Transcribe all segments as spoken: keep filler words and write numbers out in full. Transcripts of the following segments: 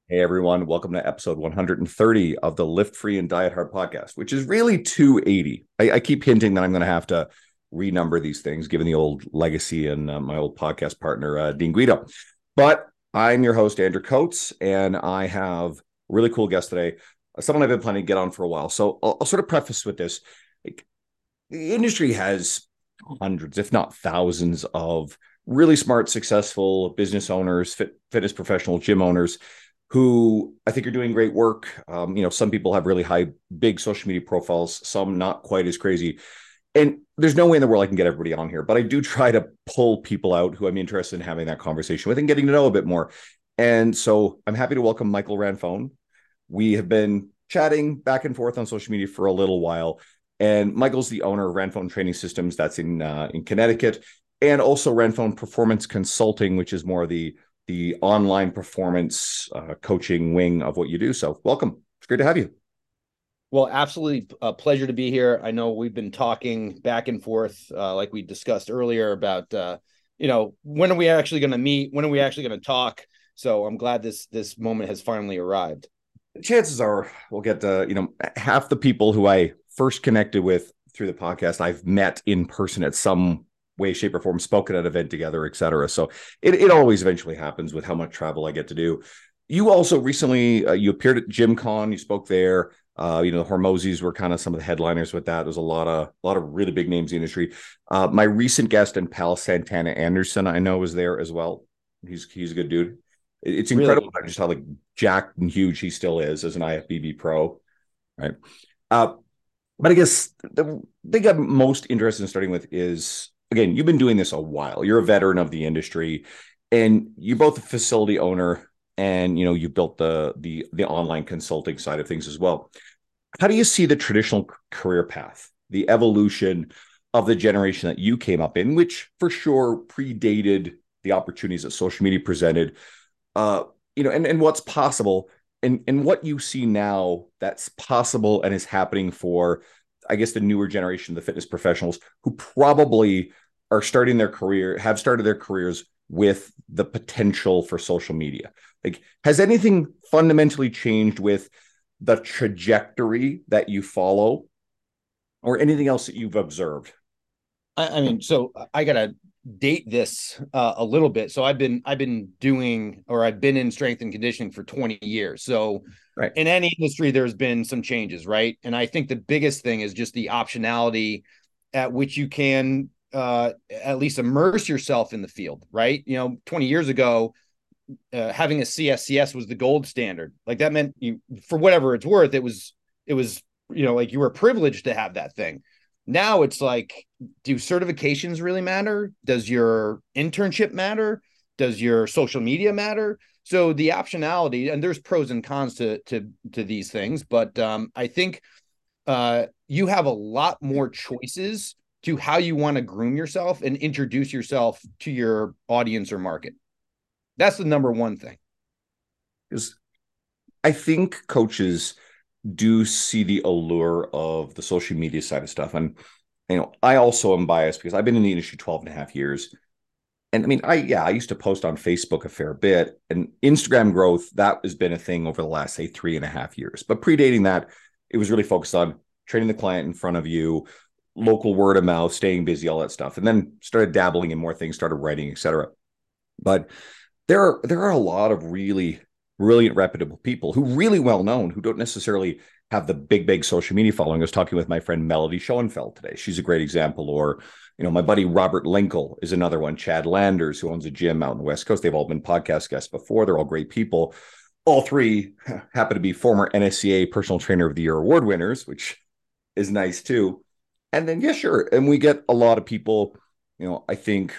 Hey everyone, welcome to episode one hundred thirty of the Lift Free and Diet Hard podcast, which is really two eighty. I, I keep hinting that I'm going to have to renumber these things given the old legacy and uh, my old podcast partner, uh, Dean Guido. But I'm your host, Andrew Coates, and I have a really cool guest today, someone I've been planning to get on for a while. So I'll, I'll sort of preface with this. Like, the industry has hundreds, if not thousands, of really smart, successful business owners, fit, fitness professionals, gym owners who I think are doing great work. Um, you know, some people have really high, big social media profiles, some not quite as crazy. And there's no way in the world I can get everybody on here, but I do try to pull people out who I'm interested in having that conversation with and getting to know a bit more. And so I'm happy to welcome Michael Ranfone. We have been chatting back and forth on social media for a little while. And Michael's the owner of Ranfone Training Systems, that's in uh, in Connecticut, and also Ranfone Performance Consulting, which is more the the online performance uh, coaching wing of what you do. So welcome. It's great to have you. Well, absolutely a pleasure to be here. I know we've been talking back and forth, uh, like we discussed earlier, about uh, you know when are we actually going to meet? When are we actually going to talk? So I'm glad this this moment has finally arrived. Chances are we'll get to, you know, half the people who I first connected with through the podcast, I've met in person at some way, shape, or form, spoken at an event together, et cetera. So it, it always eventually happens with how much travel I get to do. You also recently, uh, you appeared at GymCon, you spoke there. Uh, you know, the Hormozis were kind of some of the headliners with that. There's a lot of a lot of really big names in the industry. Uh, my recent guest and pal Santana Anderson, I know, was there as well. He's he's a good dude. It's incredible Really, just how like jacked and huge he still is as an I F B B pro, right? Uh, but I guess the thing I'm most interested in starting with is, again, you've been doing this a while. You're a veteran of the industry, and you're both a facility owner, and you know you built the the the online consulting side of things as well. How do you see the traditional career path, the evolution of the generation that you came up in, which for sure predated the opportunities that social media presented? Uh, you know, and, and what's possible and, and what you see now that's possible and is happening for, I guess, the newer generation, the fitness professionals who probably are starting their career, have started their careers with the potential for social media. Like, has anything fundamentally changed with the trajectory that you follow or anything else that you've observed? I, I mean, so I gotta date this uh, a little bit. So I've been I've been doing or I've been in strength and conditioning for twenty years. So Right. in any industry, there's been some changes, right? And I think the biggest thing is just the optionality at which you can uh, at least immerse yourself in the field, right? You know, twenty years ago, uh, having a C S C S was the gold standard. Like that meant you, for whatever it's worth, it was, it was, you know, like you were privileged to have that thing. Now it's like, do certifications really matter? Does your internship matter? Does your social media matter? So the optionality, and there's pros and cons to to to these things, but um, I think uh, you have a lot more choices to how you want to groom yourself and introduce yourself to your audience or market. That's the number one thing. Because I think coaches do see the allure of the social media side of stuff. And, you know, I also am biased because I've been in the industry twelve and a half years. And I mean, I, yeah, I used to post on Facebook a fair bit, and Instagram growth, that has been a thing over the last, say, three and a half years. But predating that, it was really focused on training the client in front of you, local word of mouth, staying busy, all that stuff. And then started dabbling in more things, started writing, et cetera. But there are there are a lot of really brilliant, reputable people who really well known who don't necessarily have the big, big social media following. I was talking with my friend Melody Schoenfeld today. She's a great example. Or, you know, my buddy Robert Linkle is another one. Chad Landers, who owns a gym out in the West Coast. They've all been podcast guests before. They're all great people. All three happen to be former N S C A Personal Trainer of the Year award winners, which is nice too. And then, yeah, sure. And we get a lot of people, you know, I think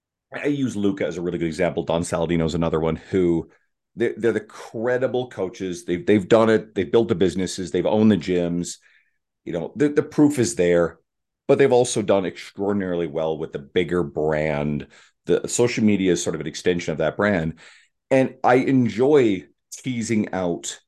I use Luca as a really good example. Don Saladino is another one who they're, they're the credible coaches. They've they've done it. They've built the businesses. They've owned the gyms. You know, the, the proof is there. But they've also done extraordinarily well with the bigger brand. The social media is sort of an extension of that brand, and I enjoy teasing out,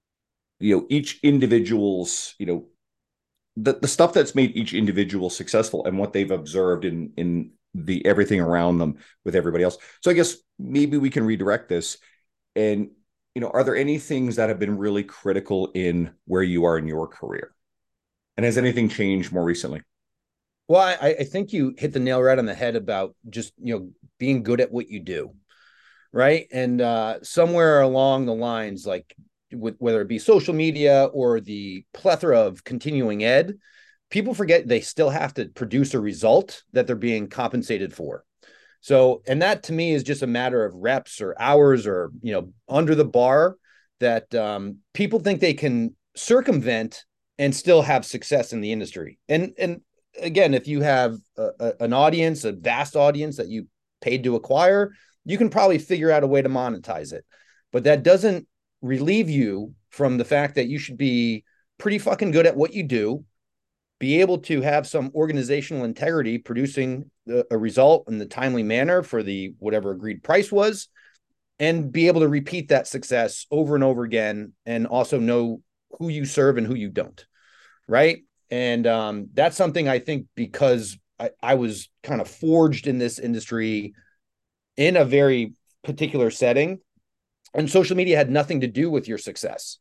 you know, each individual's, you know, the, the stuff that's made each individual successful and what they've observed in in the everything around them with everybody else. So I guess maybe we can redirect this. And you know, are there any things that have been really critical in where you are in your career? And has anything changed more recently? Well, I, I think you hit the nail right on the head about just, you know, being good at what you do. Right. And uh, somewhere along the lines, like with, whether it be social media or the plethora of continuing ed, people forget they still have to produce a result that they're being compensated for. So, and that to me is just a matter of reps or hours or, you know, under the bar that um, people think they can circumvent and still have success in the industry. And, and again, if you have a, a, an audience, a vast audience that you paid to acquire, you can probably figure out a way to monetize it. But that doesn't relieve you from the fact that you should be pretty fucking good at what you do, be able to have some organizational integrity, producing the, a result in the timely manner for the whatever agreed price was, and be able to repeat that success over and over again, and also know who you serve and who you don't. Right. And um, that's something I think because I, I was kind of forged in this industry in a very particular setting, and social media had nothing to do with your success.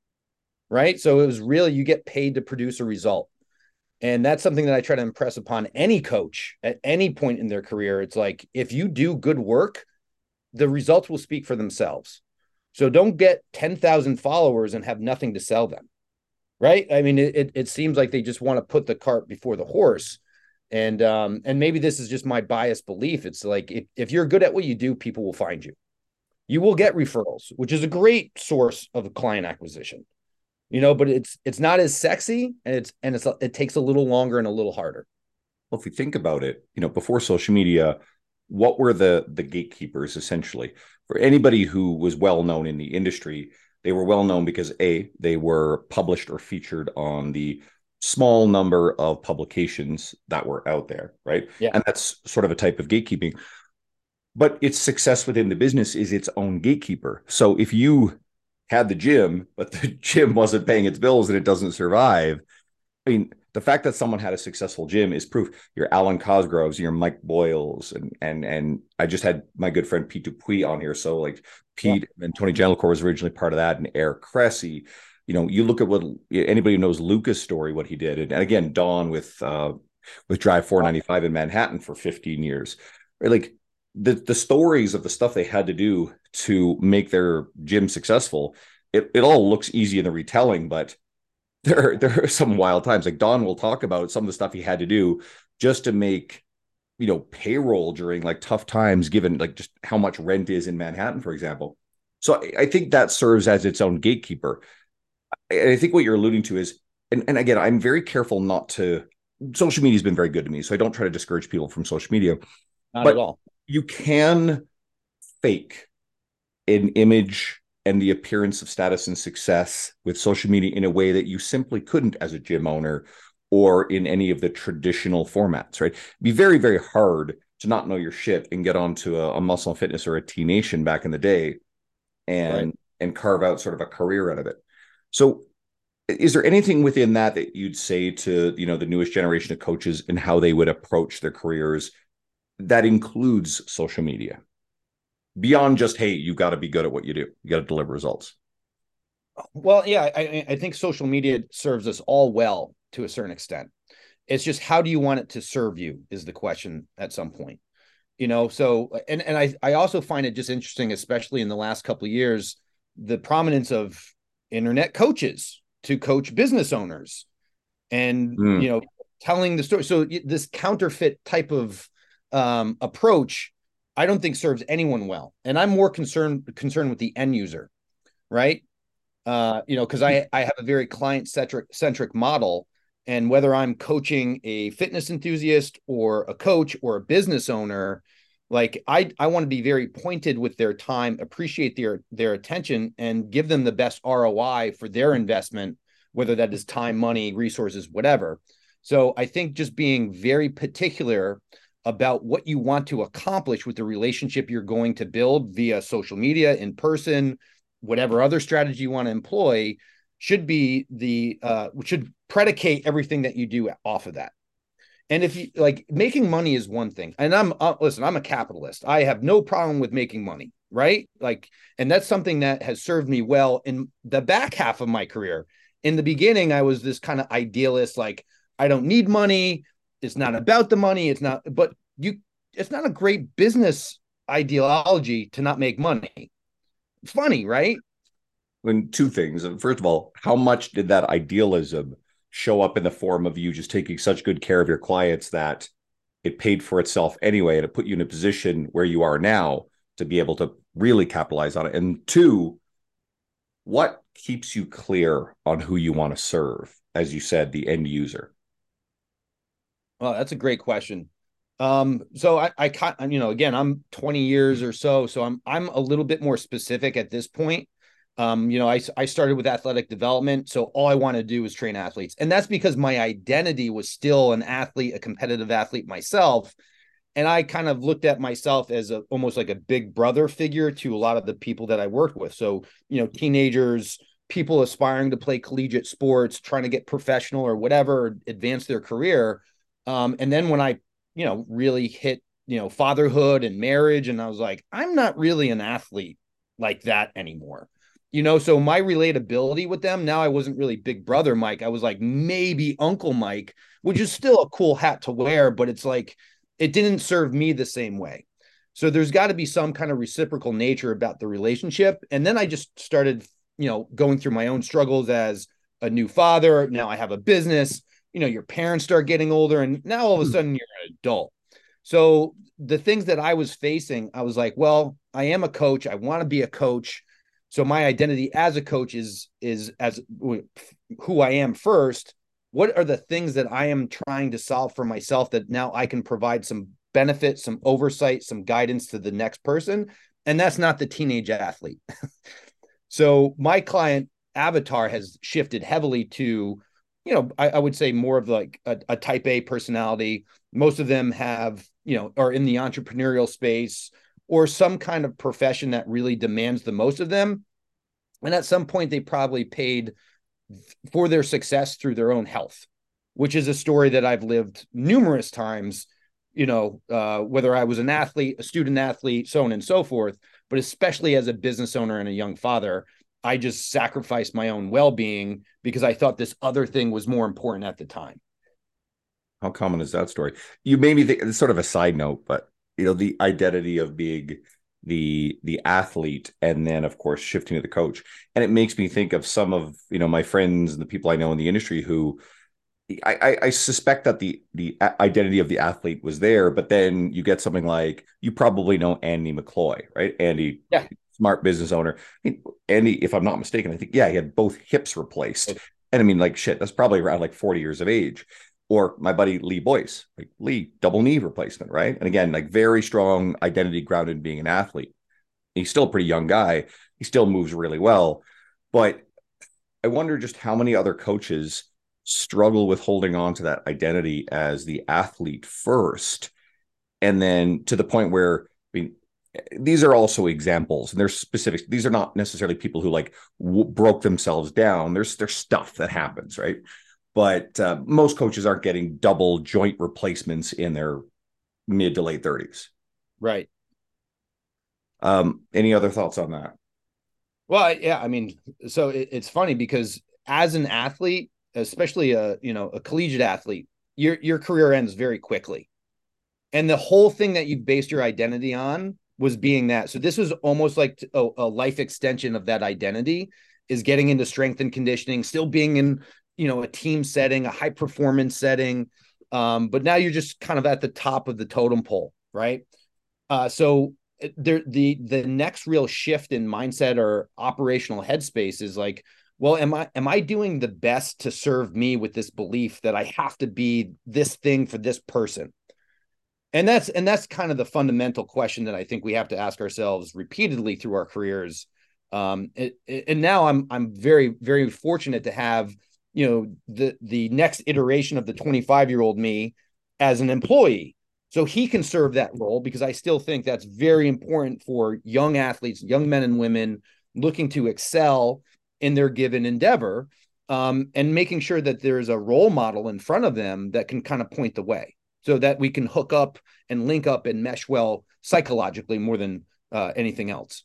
Right. So it was really, you get paid to produce a result. And that's something that I try to impress upon any coach at any point in their career. It's like, if you do good work, the results will speak for themselves. So don't get ten thousand followers and have nothing to sell them. Right. I mean, it, it seems like they just want to put the cart before the horse. And, um, and maybe this is just my biased belief. It's like, if, if you're good at what you do, people will find you. You will get referrals, which is a great source of client acquisition. You know, but it's it's not as sexy, and it's and it's it takes a little longer and a little harder. Well, if we think about it, you know, before social media, what were the the gatekeepers essentially? For anybody who was well known in the industry, they were well known because A, they were published or featured on the small number of publications that were out there, right? Yeah. And that's sort of a type of gatekeeping. But its success within the business is its own gatekeeper. So if you had the gym, but the gym wasn't paying its bills and it doesn't survive. I mean, the fact that someone had a successful gym is proof. Your Alan Cosgroves, your Mike Boyles, and and and I just had my good friend Pete Dupuis on here. So like Pete yeah. and Tony Gentilcore was originally part of that, and Eric Cressy. You know, you look at what anybody who knows Lucas' story, what he did, and, and again, Don with uh, with Drive four ninety-five in Manhattan for fifteen years. Right? Like the the stories of the stuff they had to do to make their gym successful, it, it all looks easy in the retelling, but there, there are some wild times. Like Don will talk about some of the stuff he had to do just to make, you know, payroll during like tough times, given like just how much rent is in Manhattan, for example. So I, I think that serves as its own gatekeeper. And I think what you're alluding to is, and, and again, I'm very careful not to, social media has been very good to me, so I don't try to discourage people from social media. Not but at all. You can fake an image and the appearance of status and success with social media in a way that you simply couldn't as a gym owner or in any of the traditional formats, right? It'd be very, very hard to not know your shit and get onto a, a Muscle and Fitness or a T Nation back in the day and, right. and carve out sort of a career out of it. So is there anything within that that you'd say to, you know, the newest generation of coaches and how they would approach their careers that includes social media? Beyond just, hey, you got to be good at what you do. You got to deliver results. Well, yeah, I, I think social media serves us all well to a certain extent. It's just, how do you want it to serve you is the question at some point. You know, so, and, and I, I also find it just interesting, especially in the last couple of years, the prominence of internet coaches to coach business owners and, mm. you know, telling the story. So this counterfeit type of um, approach, I don't think serves anyone well. And I'm more concerned concerned with the end user, right? Uh, you know, because I, I have a very client-centric centric model. And whether I'm coaching a fitness enthusiast or a coach or a business owner, like I, I want to be very pointed with their time, appreciate their, their attention, and give them the best R O I for their investment, whether that is time, money, resources, whatever. So I think just being very particular about what you want to accomplish with the relationship you're going to build via social media, in person, whatever other strategy you want to employ, should be the, uh, should predicate everything that you do off of that. And if you like, making money is one thing. And I'm, uh, listen, I'm a capitalist. I have no problem with making money. right? Like, and that's something that has served me well in the back half of my career. In the beginning, I was this kind of idealist, like, I don't need money. It's not about the money. It's not, but you, it's not a great business ideology to not make money. Funny, right? When two things. First of all, how much did that idealism show up in the form of you just taking such good care of your clients that it paid for itself anyway, and it put you in a position where you are now to be able to really capitalize on it? And two, what keeps you clear on who you want to serve? As you said, the end user. Well, that's a great question. Um, so I, I, you know, again, I'm twenty years or so, so I'm, I'm a little bit more specific at this point. Um, you know, I, I started with athletic development, so all I want to do is train athletes, and that's because my identity was still an athlete, a competitive athlete myself, and I kind of looked at myself as a almost like a big brother figure to a lot of the people that I worked with. So, you know, teenagers, people aspiring to play collegiate sports, trying to get professional or whatever, advance their career. Um, and then when I, you know, really hit, you know, fatherhood and marriage, and I was like, I'm not really an athlete like that anymore. You know, so my relatability with them now, I wasn't really Big Brother Mike. I was like maybe Uncle Mike, which is still a cool hat to wear, but it's like it didn't serve me the same way. So there's got to be some kind of reciprocal nature about the relationship. And then I just started, you know, going through my own struggles as a new father. Now I have a business. You know, your parents start getting older, and now all of a sudden you're an adult. So the things that I was facing, I was like, well, I am a coach. I want to be a coach. So my identity as a coach is is as who I am first. What are the things that I am trying to solve for myself that now I can provide some benefit, some oversight, some guidance to the next person? And that's not the teenage athlete. So my client avatar has shifted heavily to, you know, I, I would say more of like a, a type A personality. Most of them have, you know, are in the entrepreneurial space or some kind of profession that really demands the most of them. And at some point, they probably paid for their success through their own health, which is a story that I've lived numerous times, you know, uh, whether I was an athlete, a student athlete, so on and so forth, but especially as a business owner and a young father, I just sacrificed my own well-being because I thought this other thing was more important at the time. How common is that story? You made me think, it's sort of a side note, but you know, the identity of being the the athlete and then of course shifting to the coach. And it makes me think of some of, you know, my friends and the people I know in the industry who I, I, I suspect that the the identity of the athlete was there, but then you get something like, you probably know Andy McCloy, right? Andy, yeah. Smart business owner. I mean, Andy, if I'm not mistaken, I think, yeah, he had both hips replaced. And I mean, like, shit, that's probably around like forty years of age. Or my buddy Lee Boyce, like Lee, double knee replacement, right? And again, like very strong identity grounded in being an athlete. He's still a pretty young guy. He still moves really well. But I wonder just how many other coaches struggle with holding on to that identity as the athlete first. And then to the point where, I mean, these are also examples and there's specifics. These are not necessarily people who like w- broke themselves down. There's, there's stuff that happens, right? But uh, most coaches aren't getting double joint replacements in their mid to late thirties. Right. Um, any other thoughts on that? Well, yeah, I mean, so it, it's funny because as an athlete, especially a, you know, a collegiate athlete, your your career ends very quickly. And the whole thing that you based your identity on was being that. So this was almost like a, a life extension of that identity, is getting into strength and conditioning, still being in, you know, a team setting, a high performance setting. Um, but now you're just kind of at the top of the totem pole, right? Uh, so there, the the next real shift in mindset or operational headspace is like, well, am I am I doing the best to serve me with this belief that I have to be this thing for this person? And that's and that's kind of the fundamental question that I think we have to ask ourselves repeatedly through our careers. Um, it, it, and now I'm I'm very very fortunate to have, you know, the the next iteration of the twenty-five year old me as an employee, so he can serve that role, because I still think that's very important for young athletes, young men and women looking to excel in their given endeavor, um, and making sure that there's a role model in front of them that can kind of point the way, so that we can hook up and link up and mesh well psychologically more than uh, anything else.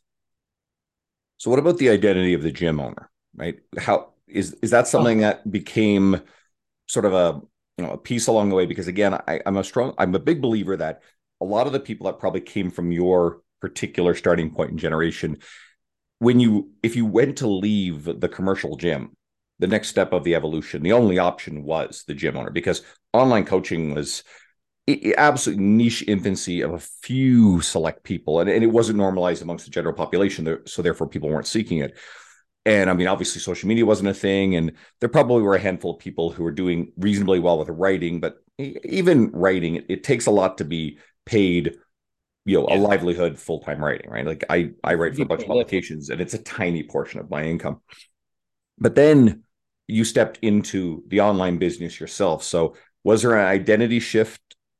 So what about the identity of the gym owner, right? How is is that Oh, something that became sort of a you know a piece along the way? Because again, I, I'm a strong I'm a big believer that a lot of the people that probably came from your particular starting point in generation, when you if you went to leave the commercial gym, the next step of the evolution, the only option was the gym owner, because online coaching was absolute niche infancy of a few select people, and, and it wasn't normalized amongst the general population, so therefore people weren't seeking it. And I mean, obviously social media wasn't a thing, and there probably were a handful of people who were doing reasonably well with writing, but even writing, it, it takes a lot to be paid, you know, a yeah. livelihood full-time writing, right? Like I I write for a Be bunch of prolific. publications, and it's a tiny portion of my income. But then you stepped into the online business yourself. So was there an identity shift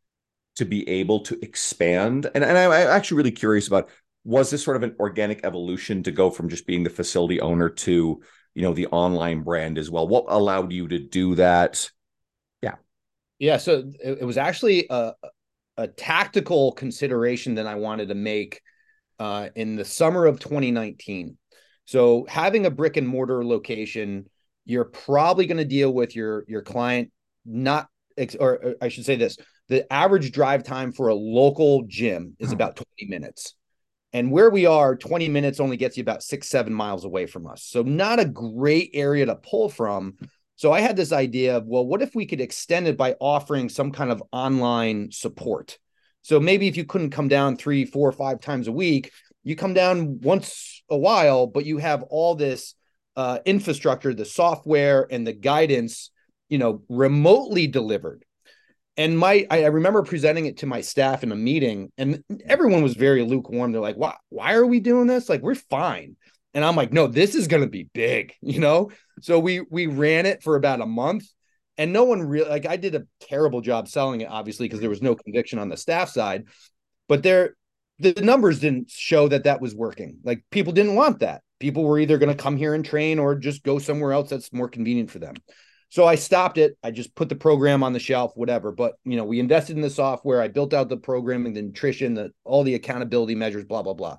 to be able to expand? And, and I'm actually really curious about, was this sort of an organic evolution to go from just being the facility owner to, you know, the online brand as well? What allowed you to do that? Yeah. Yeah. So it, it was actually a, a tactical consideration that I wanted to make uh, in the summer of twenty nineteen. So having a brick and mortar location, you're probably going to deal with your your client not, or, or I should say this: the average drive time for a local gym is about twenty minutes. And where we are, twenty minutes only gets you about six, seven miles away from us. So not a great area to pull from. So I had this idea of, well, what if we could extend it by offering some kind of online support? So maybe if you couldn't come down three, four, five times a week, you come down once a while, but you have all this uh, infrastructure, the software and the guidance, you know, remotely delivered. And my I remember presenting it to my staff in a meeting, and everyone was very lukewarm. They're like, why why are we doing this? Like, we're fine. And I'm like, no, this is gonna be big, you know? So we we ran it for about a month, and no one really, like, I did a terrible job selling it, obviously, because there was no conviction on the staff side, but there the numbers didn't show that that was working. Like, people didn't want that. People were either going to come here and train or just go somewhere else that's more convenient for them. So I stopped it. I just put the program on the shelf, whatever. But, you know, we invested in the software. I built out the programming, the nutrition, the all the accountability measures, blah, blah, blah.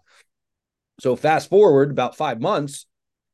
So fast forward about five months,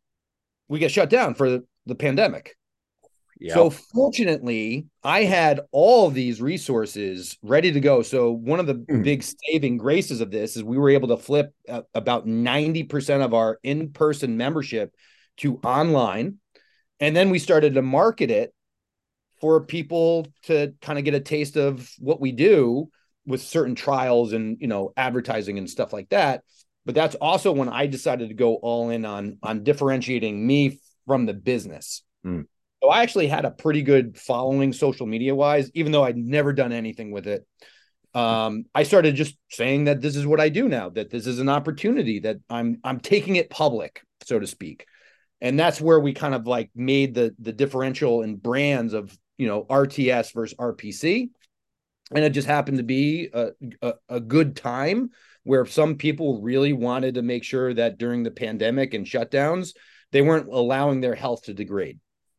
we get shut down for the, the pandemic. Yeah. So fortunately, I had all of these resources ready to go. So one of the Mm. big saving graces of this is we were able to flip uh, about ninety percent of our in-person membership to online. And then we started to market it for people to kind of get a taste of what we do with certain trials and, you know, advertising and stuff like that. But that's also when I decided to go all in on on differentiating me from the business. Mm. So I actually had a pretty good following social media wise, even though I'd never done anything with it. Um, I started just saying that this is what I do now, that this is an opportunity, that I'm I'm taking it public, so to speak. And that's where we kind of like made the the differential in brands of, you know, R T S versus R P C. And it just happened to be a, a, a good time where some people really wanted to make sure that during the pandemic and shutdowns, they weren't allowing their health to degrade.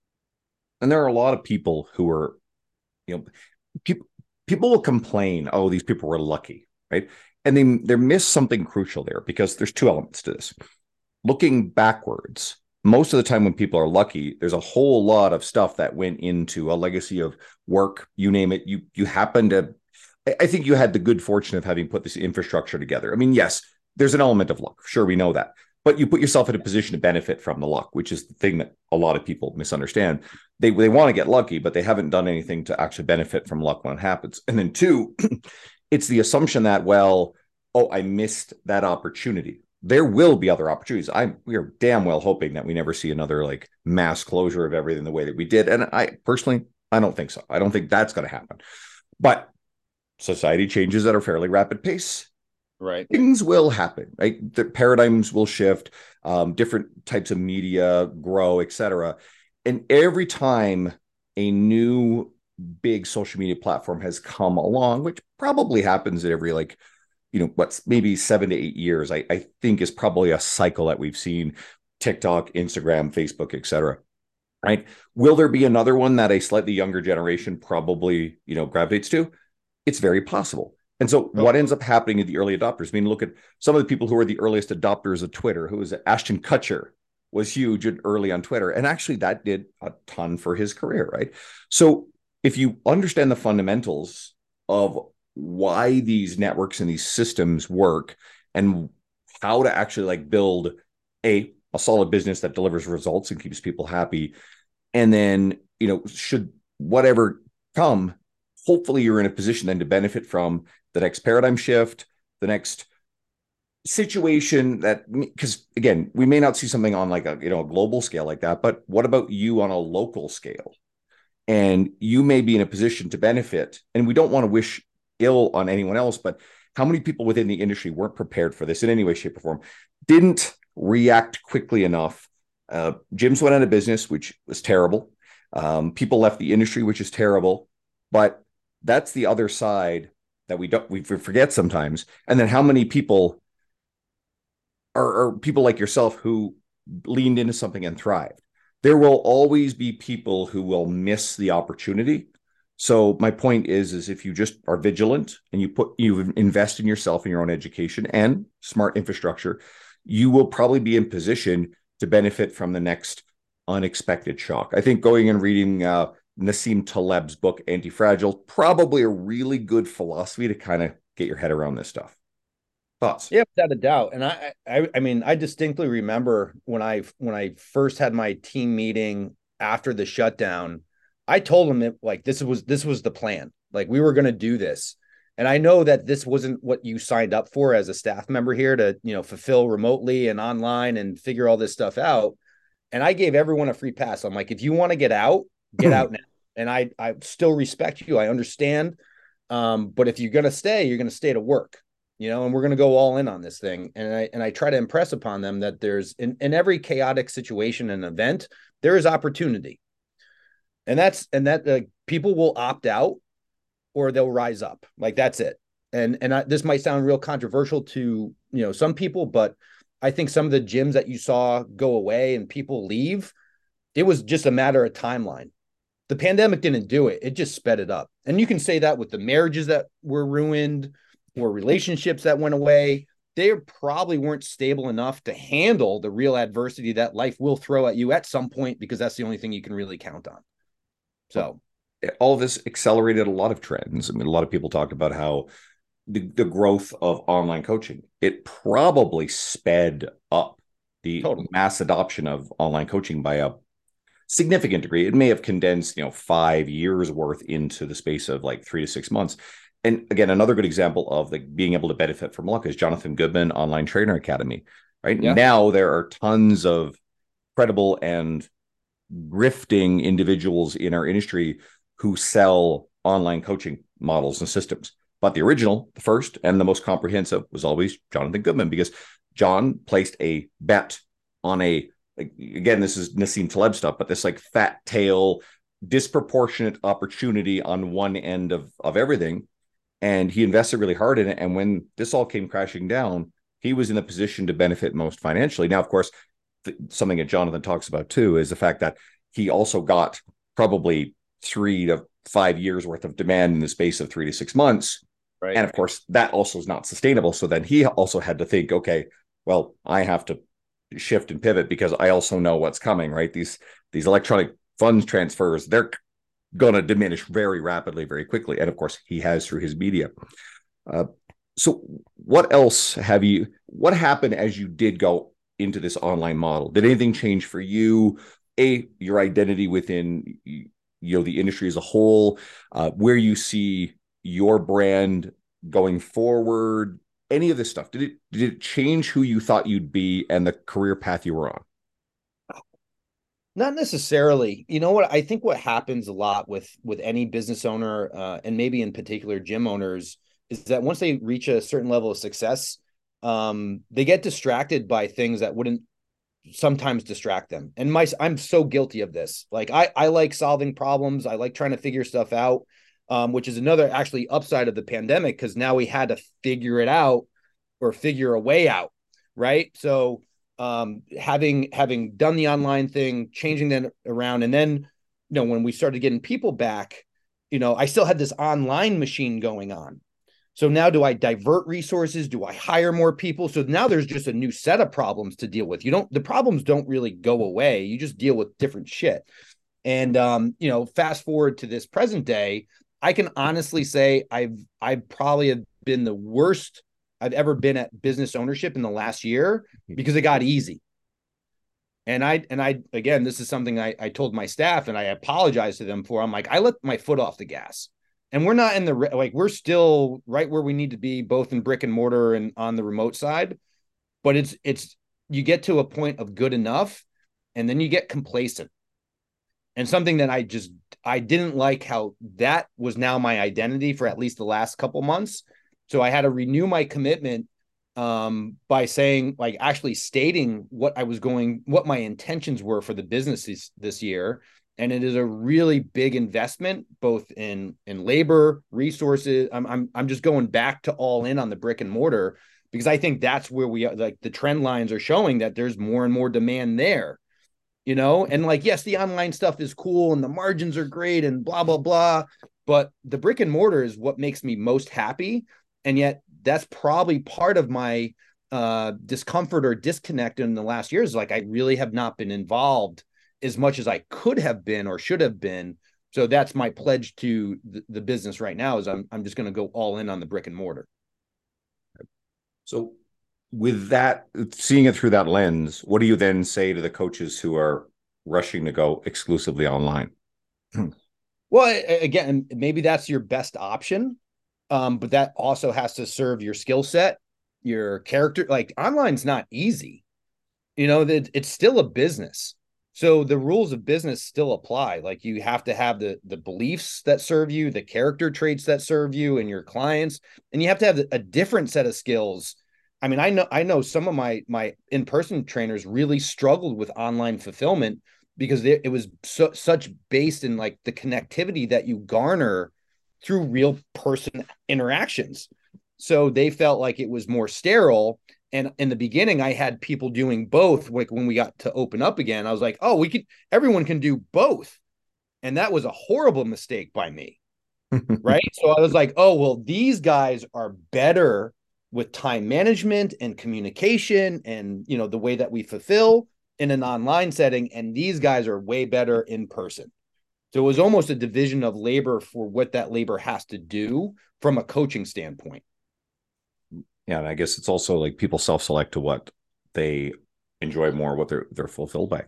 And there are a lot of people who are, you know, people people will complain, oh, these people were lucky, right? And they they miss something crucial there, because there's two elements to this. Looking backwards, most of the time when people are lucky, there's a whole lot of stuff that went into a legacy of work, you name it. You you happen to, I think you had the good fortune of having put this infrastructure together. I mean, yes, there's an element of luck. Sure, we know that. But you put yourself in a position to benefit from the luck, which is the thing that a lot of people misunderstand. They they want to get lucky, but they haven't done anything to actually benefit from luck when it happens. And then two, it's the assumption that, well, oh, I missed that opportunity. There will be other opportunities. I we are damn well hoping that we never see another like mass closure of everything the way that we did. And I personally, I don't think so. I don't think that's going to happen. But society changes at a fairly rapid pace. Right. Things will happen, right? The paradigms will shift, um, different types of media grow, et cetera. And every time a new big social media platform has come along, which probably happens at every like, you know, what's maybe seven to eight years, I, I think is probably a cycle that we've seen: TikTok, Instagram, Facebook, et cetera. Right? Will there be another one that a slightly younger generation probably, you know, gravitates to? It's very possible. And so Oh, what ends up happening in the early adopters? I mean, look at some of the people who are the earliest adopters of Twitter. Who was it? Ashton Kutcher was huge and early on Twitter. And actually that did a ton for his career, right? So if you understand the fundamentals of why these networks and these systems work and how to actually like build a, a solid business that delivers results and keeps people happy, and then, you know, should whatever come, hopefully you're in a position then to benefit from the next paradigm shift, the next situation that, because again, we may not see something on like a, you know, a global scale like that, but what about you on a local scale? And you may be in a position to benefit. And we don't want to wish ill on anyone else, but how many people within the industry weren't prepared for this in any way, shape, or form, didn't react quickly enough? Uh, gyms went out of business, which was terrible. Um, people left the industry, which is terrible. But that's the other side that we don't we forget sometimes. And then how many people are, are people like yourself who leaned into something and thrived? There will always be people who will miss the opportunity. So my point is, is if you just are vigilant and you put you invest in yourself and your own education and smart infrastructure, you will probably be in position to benefit from the next unexpected shock. I think going and reading uh, Nassim Taleb's book, Anti-Fragile, probably a really good philosophy to kind of get your head around this stuff. Thoughts? yeah, without a doubt. And I, I, I mean, I distinctly remember when I when I first had my team meeting after the shutdown, I told them that like this was this was the plan. Like we were going to do this. And I know that this wasn't what you signed up for as a staff member here to, you know, fulfill remotely and online and figure all this stuff out. And I gave everyone a free pass. I'm like, if you want to get out, get out now. And I I still respect you. I understand. Um, but if you're going to stay, you're going to stay to work, you know, and we're going to go all in on this thing. And I, and I try to impress upon them that there's in, in every chaotic situation and event, there is opportunity. And that's, and that uh, people will opt out or they'll rise up. Like that's it. And, and I, this might sound real controversial to, you know, some people, but I think some of the gyms that you saw go away and people leave, it was just a matter of timeline. The pandemic didn't do it. It just sped it up. And you can say that with the marriages that were ruined or relationships that went away. They probably weren't stable enough to handle the real adversity that life will throw at you at some point, because that's the only thing you can really count on. So all of this accelerated a lot of trends. I mean, a lot of people talk about how the, the growth of online coaching, it probably sped up the totally. mass adoption of online coaching by a significant degree. It may have condensed, you know, five years worth into the space of like three to six months. And again, another good example of like being able to benefit from luck is Jonathan Goodman Online Trainer Academy, right? Yeah. Now there are tons of credible and grifting individuals in our industry who sell online coaching models and systems. But the original, the first and the most comprehensive was always Jonathan Goodman, because John placed a bet on a, like, again, this is Nassim Taleb stuff, but this like fat tail, disproportionate opportunity on one end of, of everything. And he invested really hard in it. And when this all came crashing down, he was in a position to benefit most financially. Now, of course, th- something that Jonathan talks about too is the fact that he also got probably three to five years worth of demand in the space of three to six months. Right. And of course, that also is not sustainable. So then he also had to think, okay, well, I have to shift and pivot because I also know what's coming, right? These, these electronic funds transfers, they're going to diminish very rapidly, very quickly. And of course, he has through his media. Uh, so what else have you, what happened as you did go into this online model? Did anything change for you? A, your identity within, you know, the industry as a whole, uh, where you see your brand going forward, any of this stuff? Did it, did it change who you thought you'd be and the career path you were on? Not necessarily. You know what? I think what happens a lot with with any business owner, uh, and maybe in particular gym owners, is that once they reach a certain level of success, um, they get distracted by things that wouldn't sometimes distract them. And my, I'm so guilty of this. Like I, I like solving problems. I like trying to figure stuff out, um, which is another actually upside of the pandemic, because now we had to figure it out or figure a way out, right? So um having having done the online thing, changing that around, and then, you know, when we started getting people back, you know, I still had this online machine going on. So now do I divert resources? Do I hire more people? So now there's just a new set of problems to deal with. You don't, the problems don't really go away. You just deal with different shit. And, um, you know, fast forward to this present day, I can honestly say I've, I probably have been the worst I've ever been at business ownership in the last year because it got easy. And I, and I, again, this is something I, I told my staff and I apologize to them for. I'm like, I let my foot off the gas. And we're not in the, like, we're still right where we need to be, both in brick and mortar and on the remote side. But it's, it's, you get to a point of good enough and then you get complacent. And something that I just, I didn't like how that was now my identity for at least the last couple months. So I had to renew my commitment um, by saying, like, actually stating what I was going, what my intentions were for the business this, this year. And it is a really big investment, both in in labor, resources. I'm I'm I'm just going back to all in on the brick and mortar because I think that's where we are. Like the trend lines are showing that there's more and more demand there, you know. And like, yes, the online stuff is cool and the margins are great and blah blah blah, but the brick and mortar is what makes me most happy. And yet, that's probably part of my uh, discomfort or disconnect in the last years. Like I really have not been involved as much as I could have been or should have been. So that's my pledge to the, the business right now is I'm, I'm just going to go all in on the brick and mortar. So with that, seeing it through that lens, what do you then say to the coaches who are rushing to go exclusively online? Well, again, maybe that's your best option. Um, but that also has to serve your skill set, your character. Like online's not easy, you know, that it's still a business. So the rules of business still apply. Like you have to have the the beliefs that serve you, the character traits that serve you and your clients, and you have to have a different set of skills. I mean, I know I know some of my my in-person trainers really struggled with online fulfillment because they, it was so, such based in like the connectivity that you garner through real person interactions. So they felt like it was more sterile. And in the beginning, I had people doing both. Like when we got to open up again, I was like, oh, we could, everyone can do both. And that was a horrible mistake by me. Right. So I was like, oh, well, these guys are better with time management and communication and, you know, the way that we fulfill in an online setting. And these guys are way better in person. So it was almost a division of labor for what that labor has to do from a coaching standpoint. Yeah, and I guess it's also like people self-select to what they enjoy more, what they're they're fulfilled by.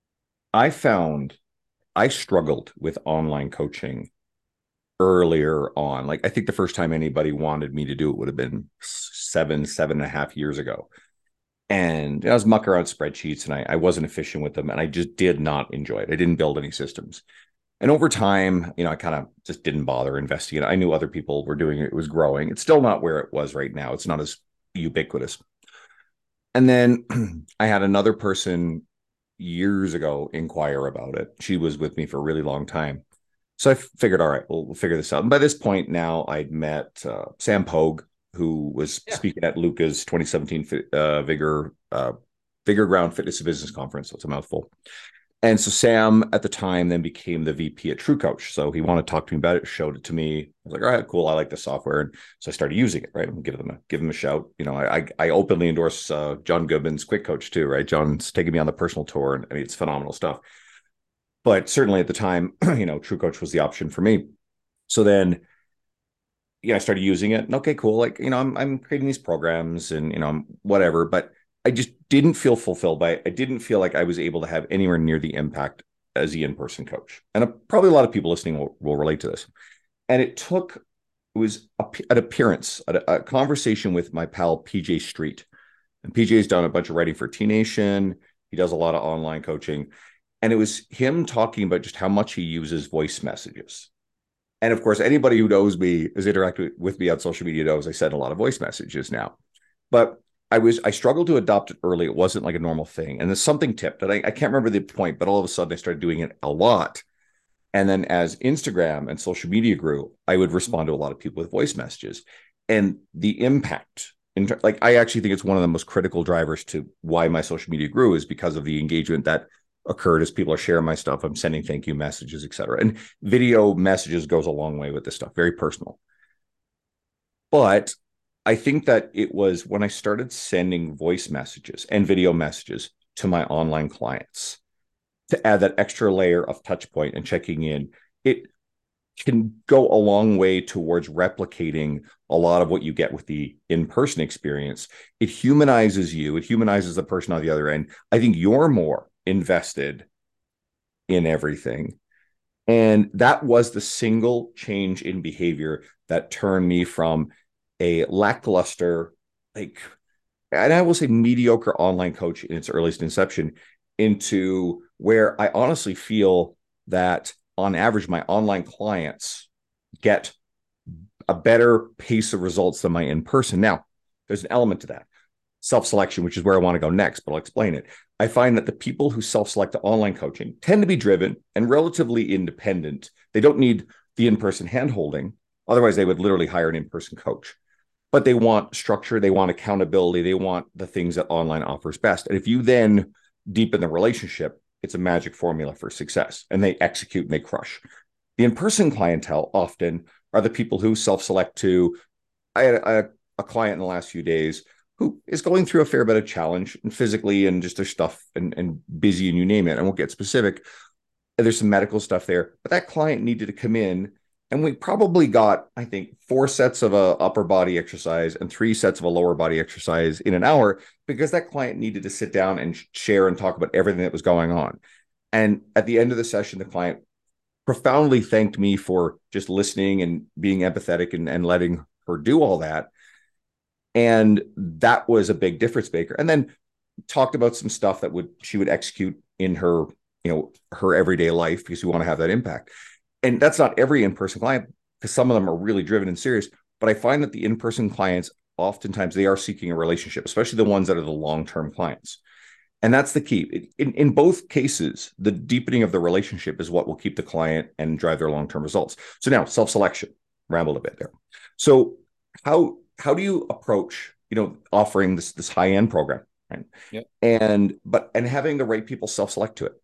I found I struggled with online coaching earlier on. Like I think the first time anybody wanted me to do it would have been seven, seven and a half years ago. And I was mucking around spreadsheets and I, I wasn't efficient with them. And I just did not enjoy it. I didn't build any systems. And over time, you know, I kind of just didn't bother investing in it. I knew other people were doing it. It was growing. It's still not where it was right now. It's not as ubiquitous. And then I had another person years ago inquire about it. She was with me for a really long time. So I figured, all right, we'll, we'll figure this out. And by this point now, I'd met uh, Sam Pogue, who was yeah. speaking at Luca's twenty seventeen uh, Vigor uh, Vigor Ground Fitness and Business Conference. So it's a mouthful. And so Sam at the time then became the V P at TrueCoach. So he wanted to talk to me about it, showed it to me. I was like, all right, cool. I like the software. And so I started using it, right? I'm give them a give them a shout. You know, I I openly endorse uh, John Goodman's Quick Coach too, right? John's taking me on the personal tour. And I mean, it's phenomenal stuff. But certainly at the time, you know, TrueCoach was the option for me. So then, yeah, I started using it. And okay, cool. Like, you know, I'm I'm creating these programs and, you know, I'm whatever. But I just didn't feel fulfilled by it. I didn't feel like I was able to have anywhere near the impact as the in-person coach. And a, probably a lot of people listening will, will relate to this. And it took, it was a, an appearance, a, a conversation with my pal, P J Street. And P J's done a bunch of writing for T Nation. He does a lot of online coaching. And it was him talking about just how much he uses voice messages. And of course, anybody who knows me, has interacted with me on social media knows I send a lot of voice messages now. But I was I struggled to adopt it early. It wasn't like a normal thing. And then something tipped. And I, I can't remember the point, but all of a sudden I started doing it a lot. And then as Instagram and social media grew, I would respond to a lot of people with voice messages. And the impact, in, like I actually think it's one of the most critical drivers to why my social media grew is because of the engagement that occurred as people are sharing my stuff. I'm sending thank you messages, et cetera. And video messages goes a long way with this stuff, very personal. But I think that it was when I started sending voice messages and video messages to my online clients to add that extra layer of touch point and checking in. It can go a long way towards replicating a lot of what you get with the in-person experience. It humanizes you. It humanizes the person on the other end. I think you're more invested in everything. And that was the single change in behavior that turned me from a lackluster, like, and I will say mediocre online coach in its earliest inception into where I honestly feel that on average, my online clients get a better pace of results than my in-person. Now, there's an element to that. Self-selection, which is where I want to go next, but I'll explain it. I find that the people who self-select online coaching tend to be driven and relatively independent. They don't need the in-person hand-holding. Otherwise, they would literally hire an in-person coach. But they want structure, they want accountability, they want the things that online offers best. And if you then deepen the relationship, it's a magic formula for success, and they execute and they crush. The in-person clientele often are the people who self-select to. I had a, a client in the last few days who is going through a fair bit of challenge and physically and just their stuff and, and busy and you name it. I won't get specific. There's some medical stuff there, but that client needed to come in and we probably got, I think, four sets of a upper body exercise and three sets of a lower body exercise in an hour because that client needed to sit down and share and talk about everything that was going on. And at the end of the session, the client profoundly thanked me for just listening and being empathetic and, and letting her do all that. And that was a big difference maker. And then talked about some stuff that would she would execute in her, you know, her everyday life because we want to have that impact. And that's not every in-person client because some of them are really driven and serious. But I find that the in-person clients, oftentimes they are seeking a relationship, especially the ones that are the long-term clients. And that's the key. In, in both cases, the deepening of the relationship is what will keep the client and drive their long-term results. So now self-selection, rambled a bit there. So how, how do you approach, you know, offering this, this high-end program, right? Yep. And, but, and having the right people self-select to it?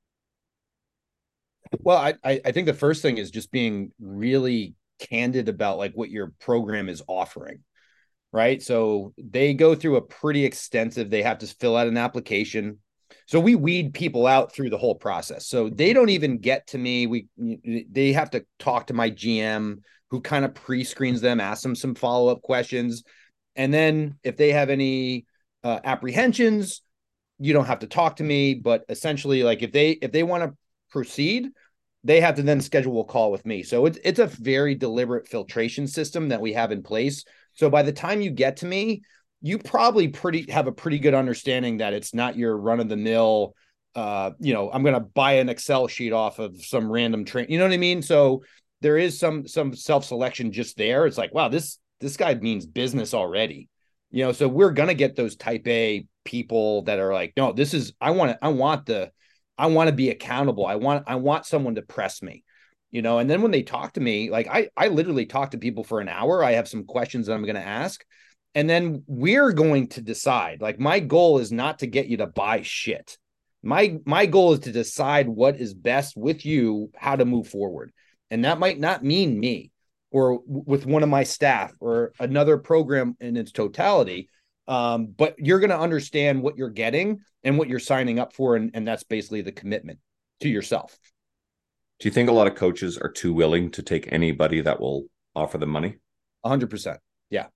Well, I, I think the first thing is just being really candid about like what your program is offering, right? So they go through a pretty extensive, they have to fill out an application. So we weed people out through the whole process. So they don't even get to me. We, they have to talk to my G M who kind of pre-screens them, asks them some follow-up questions. And then if they have any uh, apprehensions, you don't have to talk to me, but essentially like if they, if they want to proceed, they have to then schedule a call with me. So it's, it's a very deliberate filtration system that we have in place. So by the time you get to me, you probably pretty have a pretty good understanding that it's not your run of the mill. Uh, you know, I'm going to buy an Excel sheet off of some random train. You know what I mean? So there is some, some self-selection just there. It's like, wow, this, this guy means business already, you know? So we're going to get those type A people that are like, no, this is, I want to, I want the, I want to be accountable. I want, I want someone to press me, you know? And then when they talk to me, like I, I literally talk to people for an hour. I have some questions that I'm going to ask. And then we're going to decide, like, my goal is not to get you to buy shit. My, my goal is to decide what is best with you, how to move forward. And that might not mean me or with one of my staff or another program in its totality. Um, but you're going to understand what you're getting and what you're signing up for. And, and that's basically the commitment to yourself. Do you think a lot of coaches are too willing to take anybody that will offer them money? A hundred percent. Yeah.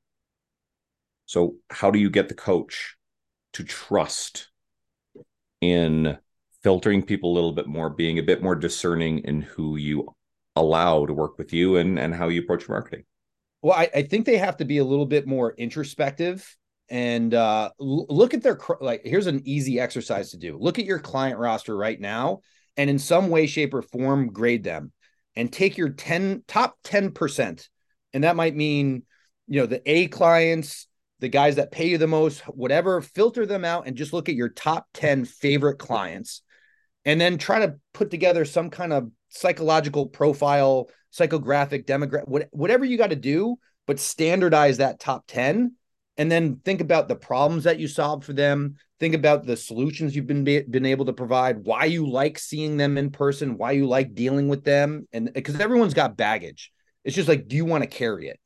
So how do you get the coach to trust in filtering people a little bit more, being a bit more discerning in who you allow to work with you and, and how you approach marketing? Well, I, I think they have to be a little bit more introspective and uh, l- look at their, like, here's an easy exercise to do. Look at your client roster right now and in some way, shape, or form, grade them and take your ten top ten percent. And that might mean, you know, the A clients, the guys that pay you the most, whatever, filter them out and just look at your top ten favorite clients and then try to put together some kind of psychological profile, psychographic, demographic, what, whatever you got to do, but standardize that top ten. And then think about the problems that you solve for them. Think about the solutions you've been, been able to provide, why you like seeing them in person, why you like dealing with them. And because everyone's got baggage. It's just like, do you want to carry it?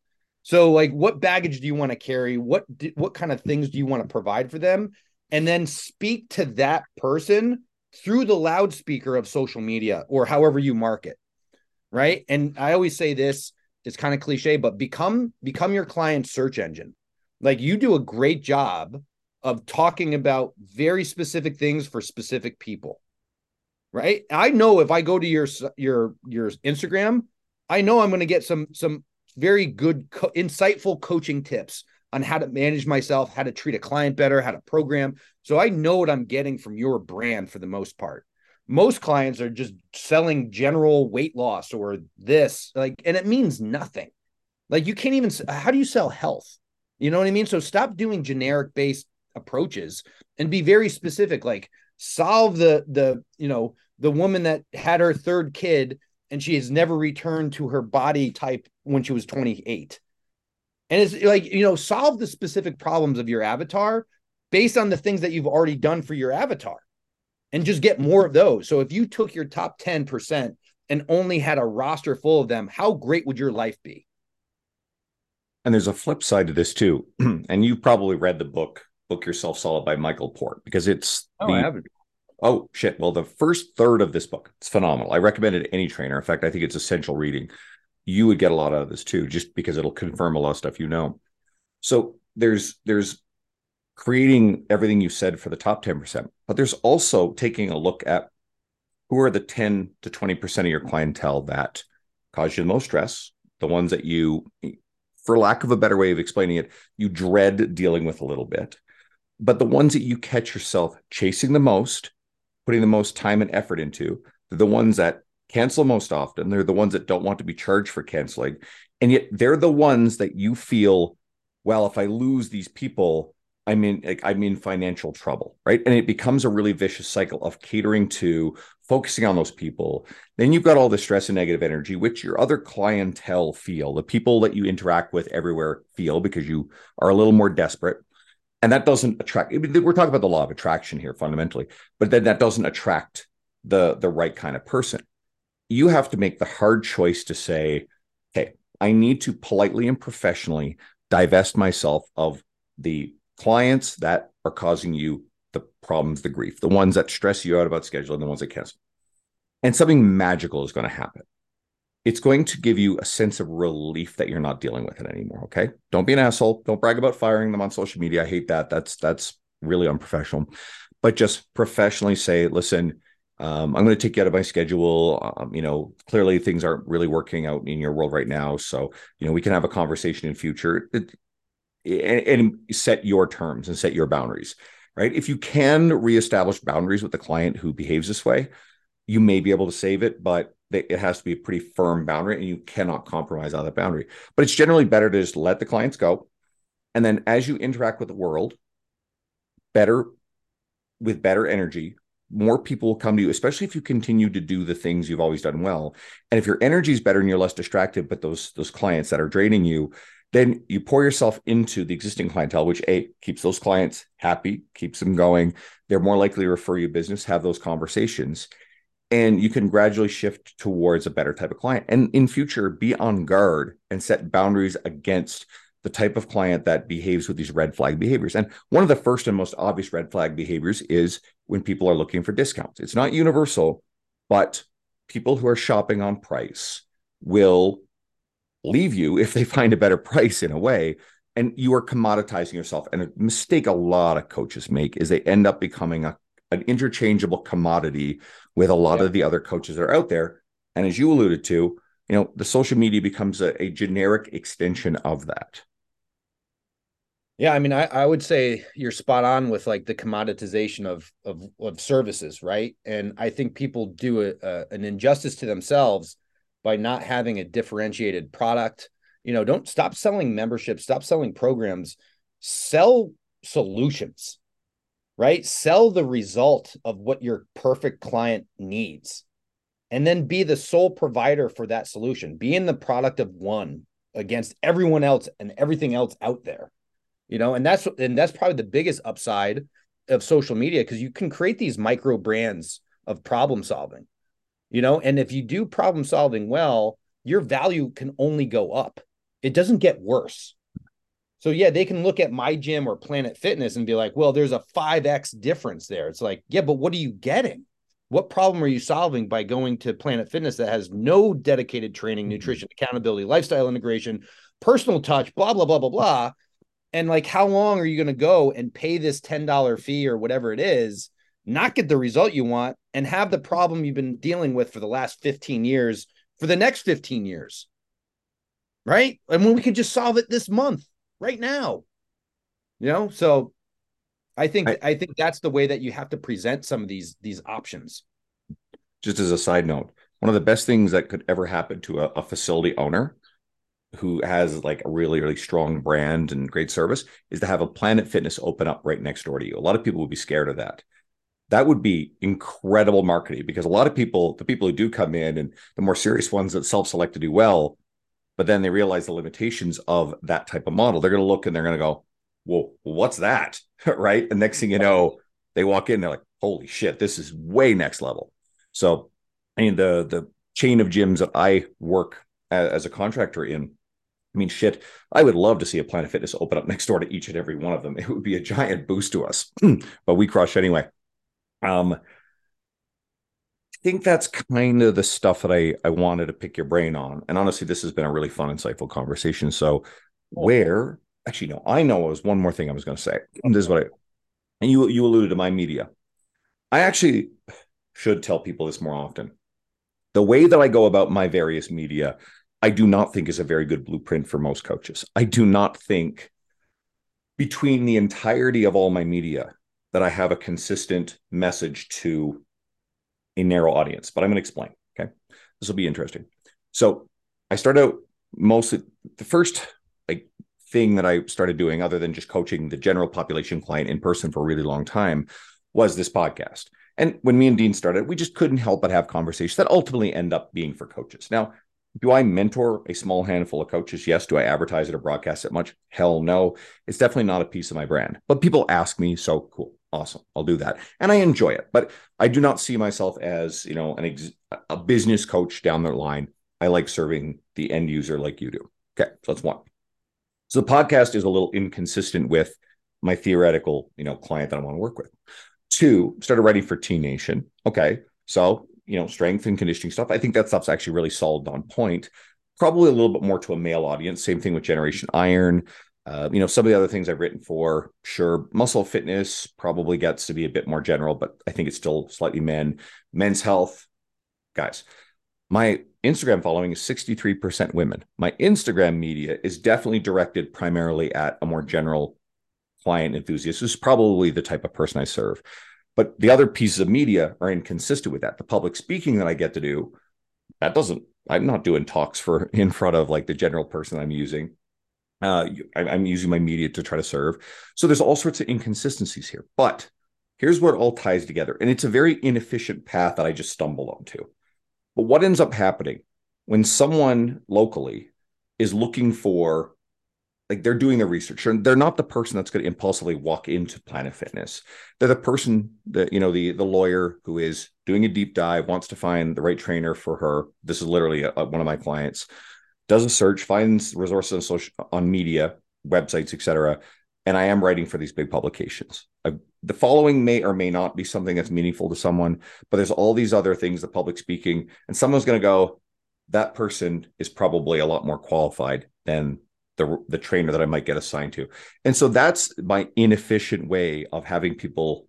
So like, what baggage do you want to carry? What what kind of things do you want to provide for them? And then speak to that person through the loudspeaker of social media or however you market, right? And I always say this, it's kind of cliche, but become become your client's search engine. Like, you do a great job of talking about very specific things for specific people, right? I know if I go to your your your Instagram, I know I'm going to get some some very good, co- insightful coaching tips on how to manage myself, how to treat a client better, how to program. So I know what I'm getting from your brand for the most part. Most clients are just selling general weight loss or this, like, and it means nothing. Like, you can't even, how do you sell health? You know what I mean? So stop doing generic based approaches and be very specific. Like, solve the, the, you know, the woman that had her third kid and she has never returned to her body type when she was twenty-eight. And it's like, you know, solve the specific problems of your avatar based on the things that you've already done for your avatar and just get more of those. So if you took your top ten percent and only had a roster full of them, how great would your life be? And there's a flip side to this too. And you probably read the book, Book Yourself Solid by Michael Port, because it's Oh, I the, haven't. oh shit. Well, the first third of this book, it's phenomenal. I recommend it to any trainer. In fact, I think it's essential reading. You would get a lot out of this too, just because it'll confirm a lot of stuff you know. So there's there's creating everything you said for the top ten percent, but there's also taking a look at who are the ten to twenty percent of your clientele that cause you the most stress, the ones that you, for lack of a better way of explaining it, you dread dealing with a little bit, but the ones that you catch yourself chasing the most, putting the most time and effort into, they're the ones that cancel most often. They're the ones that don't want to be charged for canceling. And yet they're the ones that you feel, well, if I lose these people, I'm in like I'm in financial trouble, right? And it becomes a really vicious cycle of catering to, focusing on those people. Then you've got all the stress and negative energy, which your other clientele feel, the people that you interact with everywhere feel, because you are a little more desperate. And that doesn't attract. We're talking about the law of attraction here fundamentally, but then that doesn't attract the the right kind of person. You have to make the hard choice to say, okay, I need to politely and professionally divest myself of the clients that are causing you the problems, the grief, the ones that stress you out about scheduling, the ones that cancel. And something magical is going to happen. It's going to give you a sense of relief that you're not dealing with it anymore. Okay. Don't be an asshole. Don't brag about firing them on social media. I hate that. That's, that's really unprofessional. But just professionally say, listen, um, I'm going to take you out of my schedule. Um, you know, clearly things aren't really working out in your world right now. So, you know, we can have a conversation in future. It, and, and set your terms and set your boundaries, right? If you can reestablish boundaries with the client who behaves this way, you may be able to save it, but it has to be a pretty firm boundary and you cannot compromise on that boundary. But it's generally better to just let the clients go. And then as you interact with the world, better, with better energy, more people will come to you, especially if you continue to do the things you've always done well. And if your energy is better and you're less distracted, but those, those clients that are draining you, then you pour yourself into the existing clientele, which A, keeps those clients happy, keeps them going. They're more likely to refer you business, have those conversations, and you can gradually shift towards a better type of client. And in future, be on guard and set boundaries against the type of client that behaves with these red flag behaviors. And one of the first and most obvious red flag behaviors is when people are looking for discounts. It's not universal, but people who are shopping on price will leave you if they find a better price in a way, and you are commoditizing yourself. And a mistake a lot of coaches make is they end up becoming a, an interchangeable commodity with a lot Yeah. of the other coaches that are out there. And as you alluded to, you know, the social media becomes a, a generic extension of that. Yeah, I mean, I, I would say you're spot on with like the commoditization of of of services, right? And I think people do a, a, an injustice to themselves by not having a differentiated product. You know, don't stop selling memberships, stop selling programs, sell solutions, right? Sell the result of what your perfect client needs, and then be the sole provider for that solution. Be in the product of one against everyone else and everything else out there. You know, and that's and that's probably the biggest upside of social media, because you can create these micro brands of problem solving, you know, and if you do problem solving well, your value can only go up. it doesn't get worse. So yeah, they can look at my gym or Planet Fitness and be like, well, there's a five X difference there. It's like, yeah, but what are you getting? What problem are you solving by going to Planet Fitness that has no dedicated training, nutrition, accountability, lifestyle integration, personal touch, blah, blah, blah, blah, blah. And like, how long are you going to go and pay this ten dollars fee or whatever it is, not get the result you want, and have the problem you've been dealing with for the last fifteen years for the next fifteen years? Right. And when we could just solve it this month, right now, you know? So I think, I, I think that's the way that you have to present some of these, these options. just as a side note, one of the best things that could ever happen to a, a facility owner who has like a really, really strong brand and great service is to have a Planet Fitness open up right next door to you. A lot of people would be scared of that. That would be incredible marketing, because a lot of people, the people who do come in and the more serious ones that self-select to do well, but then they realize the limitations of that type of model, they're going to look and they're going to go, well, what's that? Right. And next thing you know, they walk in, they're like, holy shit, this is way next level. So, I mean, the, the chain of gyms that I work as, as a contractor in, I mean, shit, I would love to see a Planet Fitness open up next door to each and every one of them. It would be a giant boost to us, but we crush anyway. Um, think that's kind of the stuff that I, I wanted to pick your brain on. And honestly, this has been a really fun, insightful conversation. So where, actually, no, I know it was one more thing I was going to say. And this is what I, and you, you alluded to my media. I actually should tell people this more often. The way that I go about my various media, I do not think is a very good blueprint for most coaches. I do not think between the entirety of all my media that I have a consistent message to a narrow audience, but I'm going to explain. Okay. This will be interesting. So I started out mostly the first like thing that I started doing, other than just coaching the general population client in person for a really long time, was this podcast. And when me and Dean started, we just couldn't help but have conversations that ultimately end up being for coaches. Now, do I mentor a small handful of coaches? Yes. Do I advertise it or broadcast it much? Hell no. It's definitely not a piece of my brand, but people ask me, so cool. Awesome. I'll do that. And I enjoy it, but I do not see myself as, you know, an ex- a business coach down the line. I like serving the end user like you do. Okay. So that's one. So the podcast is a little inconsistent with my theoretical, you know, client that I want to work with. Two, started writing for T Nation. Okay. So, you know, strength and conditioning stuff. I think that stuff's actually really solid on point. Probably a little bit more to a male audience. Same thing with Generation Iron. Uh, you know, some of the other things I've written for, sure, Muscle Fitness probably gets to be a bit more general, but I think it's still slightly men. Men's Health, guys. My Instagram following is sixty-three percent women. My Instagram media is definitely directed primarily at a more general client enthusiast, who's probably the type of person I serve. But the other pieces of media are inconsistent with that. The public speaking that I get to do, that doesn't, I'm not doing talks for in front of like the general person I'm using. Uh, I'm using my media to try to serve. So there's all sorts of inconsistencies here. But here's where it all ties together. And it's a very inefficient path that I just stumbled onto. But what ends up happening when someone locally is looking for, like they're doing the research, and they're not the person that's going to impulsively walk into Planet Fitness. They're the person that, you know, the, the lawyer who is doing a deep dive, wants to find the right trainer for her. This is literally a, a, one of my clients. Does a search, finds resources on social, on media, websites, et cetera. And I am writing for these big publications. I, the following may or may not be something that's meaningful to someone, but there's all these other things, the public speaking, and someone's going to go, that person is probably a lot more qualified than the, the trainer that I might get assigned to. And so that's my inefficient way of having people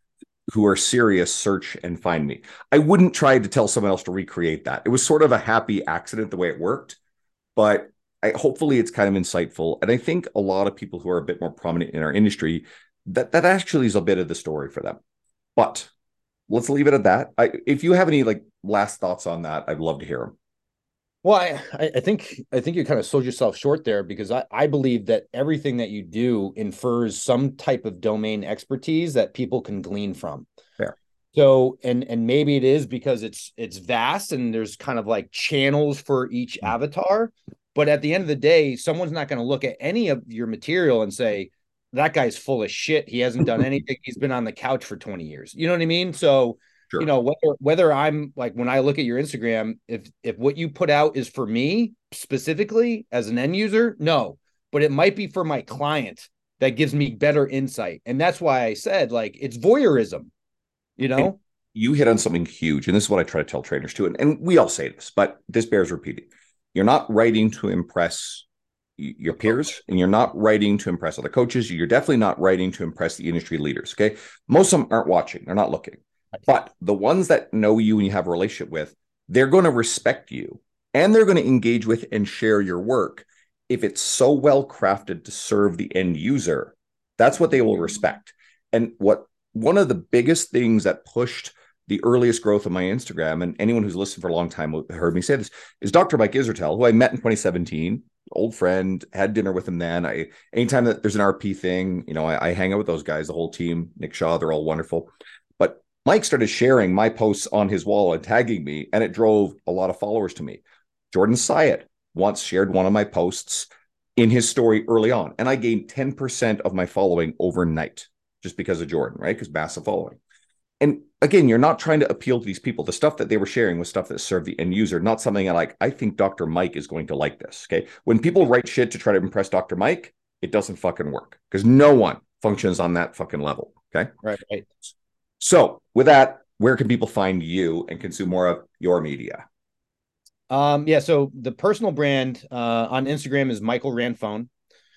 who are serious search and find me. I wouldn't try to tell someone else to recreate that. It was sort of a happy accident the way it worked. But I, hopefully it's kind of insightful. And I think a lot of people who are a bit more prominent in our industry, that, that actually is a bit of the story for them. But let's leave it at that. I, if you have any like last thoughts on that, I'd love to hear them. Well, I, I think I think you kind of sold yourself short there, because I, I believe that everything that you do infers some type of domain expertise that people can glean from. Fair. So, and and maybe it is because it's it's vast and there's kind of like channels for each avatar. But at the end of the day, someone's not going to look at any of your material and say, that guy's full of shit. He hasn't done anything. He's been on the couch for twenty years. You know what I mean? So you Sure. know, whether whether I'm like when I look at your Instagram, if if what you put out is for me specifically as an end user, no, but it might be for my client that gives me better insight. And that's why I said like it's voyeurism, you And know? you hit on something huge. And this is what I try to tell trainers too. And, and we all say this, but this bears repeating. You're not writing to impress your peers, and you're not writing to impress other coaches. You're definitely not writing to impress the industry leaders. Okay. Most of them aren't watching, they're not looking. But the ones that know you and you have a relationship with, they're going to respect you and they're going to engage with and share your work. If it's so well crafted to serve the end user, that's what they will respect. And what one of the biggest things that pushed the earliest growth of my Instagram, and anyone who's listened for a long time heard me say this, is Doctor Mike Israetel, who I met in twenty seventeen, old friend, had dinner with him then. I anytime that there's an R P thing, you know, I, I hang out with those guys, the whole team, Nick Shaw, they're all wonderful. But Mike started sharing my posts on his wall and tagging me, and it drove a lot of followers to me. Jordan Syatt once shared one of my posts in his story early on, and I gained ten percent of my following overnight just because of Jordan, right? Because massive following. And again, you're not trying to appeal to these people. The stuff that they were sharing was stuff that served the end user, not something I like, I think Doctor Mike is going to like this. Okay. When people write shit to try to impress Doctor Mike, it doesn't fucking work because no one functions on that fucking level. Okay. Right, right. So with that, where can people find you and consume more of your media? Um, yeah, so the personal brand uh on Instagram is Michael Ranfone.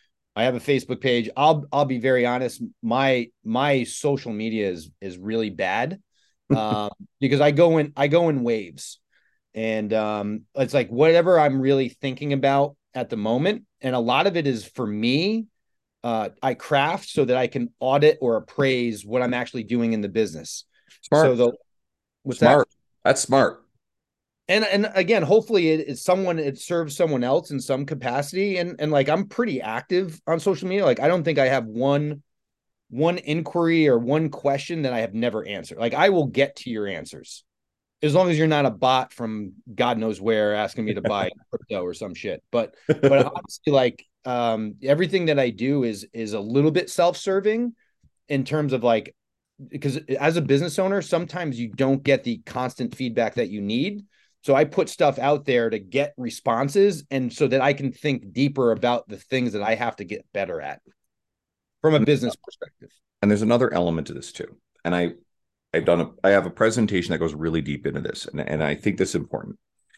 I have a Facebook page. I'll I'll be very honest. My my social media is is really bad, um, because I go in I go in waves, and um, it's like whatever I'm really thinking about at the moment, and a lot of it is for me. Uh, I craft so that I can audit or appraise what I'm actually doing in the business. So Smart. the what's that? Smart. That's smart. and and again, hopefully it, it's someone it serves someone else in some capacity. And and like I'm pretty active on social media. Like I don't think I have one one inquiry or one question that I have never answered. Like I will get to your answers as long as you're not a bot from God knows where asking me to buy crypto or some shit. But but honestly, like um everything that I do is is a little bit self-serving in terms of like, because as a business owner, sometimes you don't get the constant feedback that you need. So I put stuff out there to get responses and so that I can think deeper about the things that I have to get better at from a business perspective. And there's another element to this too. And I I've done a I have a presentation that goes really deep into this. And, and I think this is important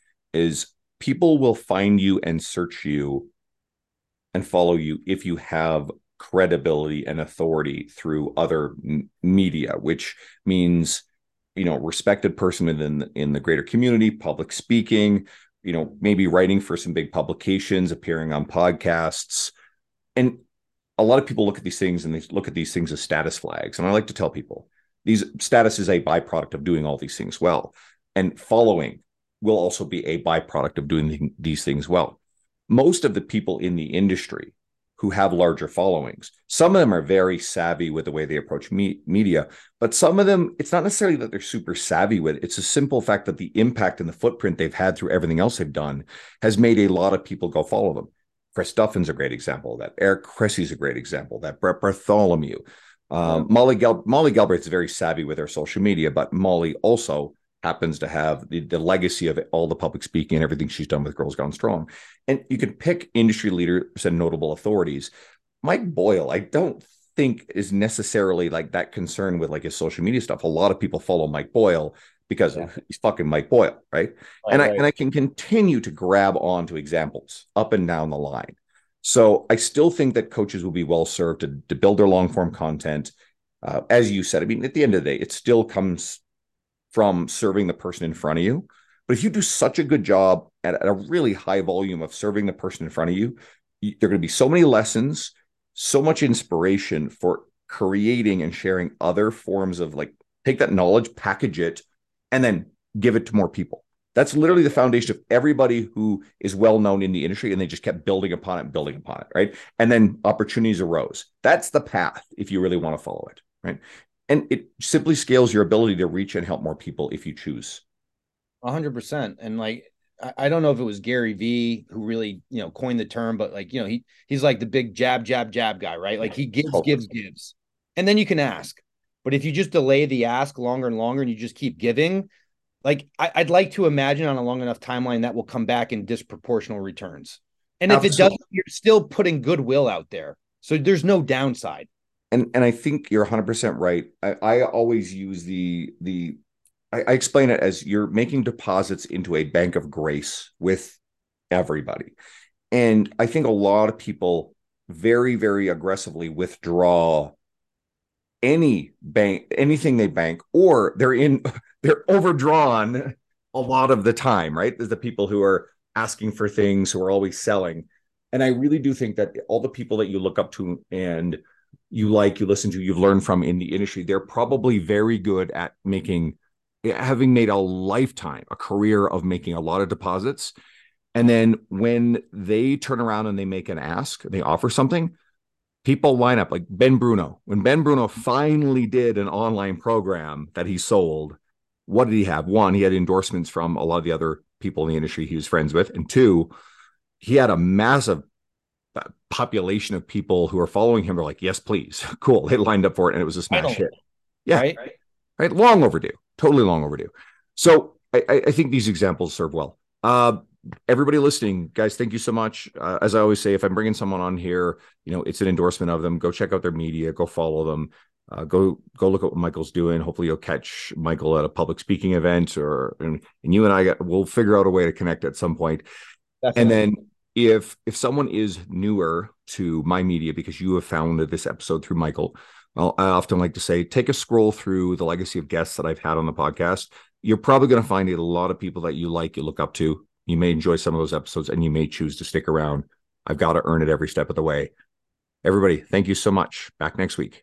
is people will find you and search you and follow you if you have credibility and authority through other m- media, which means, you know, respected person within in the greater community, public speaking, you know, maybe writing for some big publications, appearing on podcasts. And a lot of people look at these things and they look at these things as status flags. And I like to tell people these status is a byproduct of doing all these things well. And following will also be a byproduct of doing these things well. Most of the people in the industry who have larger followings, some of them are very savvy with the way they approach me- media, but some of them, it's not necessarily that they're super savvy with it. It's a simple fact that the impact and the footprint they've had through everything else they've done has made a lot of people go follow them. Chris Duffin's a great example of that. Eric Cressy's a great example of that. Brett Bartholomew. Um, yeah. Molly, Gal- Molly Galbraith's very savvy with her social media, but Molly also happens to have the, the legacy of it, all the public speaking and everything she's done with Girls Gone Strong. And you can pick industry leaders and notable authorities. Mike Boyle, I don't think is necessarily like that concerned with like his social media stuff. A lot of people follow Mike Boyle because yeah. he's fucking Mike Boyle, right? right and I right. and I can continue to grab onto examples up and down the line. So I still think that coaches will be well served to, to build their long form content. Uh, as you said, I mean, at the end of the day, it still comes from serving the person in front of you. But if you do such a good job at, at a really high volume of serving the person in front of you, you there are going to be so many lessons, so much inspiration for creating and sharing other forms of like, take that knowledge, package it, and then give it to more people. That's literally the foundation of everybody who is well known in the industry, and they just kept building upon it and building upon it, right? And then opportunities arose. That's the path if you really want to follow it, right? And it simply scales your ability to reach and help more people if you choose. A hundred percent. And like, I don't know if it was Gary Vee who really, you know, coined the term, but like, you know, he he's like the big jab, jab, jab guy, right? Like he gives, totally. gives, gives. And then you can ask. But if you just delay the ask longer and longer and you just keep giving, like I, I'd like to imagine on a long enough timeline that will come back in disproportional returns. And if it Absolutely. doesn't, you're still putting goodwill out there. So there's no downside. And and I think you're one hundred percent right. I, I always use the the I, I explain it as you're making deposits into a bank of grace with everybody. And I think a lot of people very, very aggressively withdraw any bank, anything they bank, or they're in, they're overdrawn a lot of the time, right? There's the people who are asking for things, who are always selling. And I really do think that all the people that you look up to and you like, you listen to, you've learned from in the industry, they're probably very good at making, having made a lifetime, a career of making a lot of deposits. And then when they turn around and they make an ask, they offer something, people line up. Like Ben Bruno. When Ben Bruno finally did an online program that he sold, what did he have? One, he had endorsements from a lot of the other people in the industry he was friends with. And two, he had a massive population of people who are following him. They're like, yes, please. Cool. They lined up for it and it was a smash hit. Yeah. Right. Right. Long overdue. Totally long overdue. So I, I think these examples serve well. Uh, everybody listening, guys, thank you so much. Uh, as I always say, if I'm bringing someone on here, you know, it's an endorsement of them. Go check out their media, go follow them, uh, go, go look at what Michael's doing. Hopefully you'll catch Michael at a public speaking event, or, and, and you and I got, we'll figure out a way to connect at some point. Definitely. And then if, if someone is newer to my media, because you have found this episode through Michael, well, I often like to say, take a scroll through the legacy of guests that I've had on the podcast. You're probably going to find a lot of people that you like, you look up to. You may enjoy some of those episodes and you may choose to stick around. I've got to earn it every step of the way. Everybody, thank you so much. Back next week.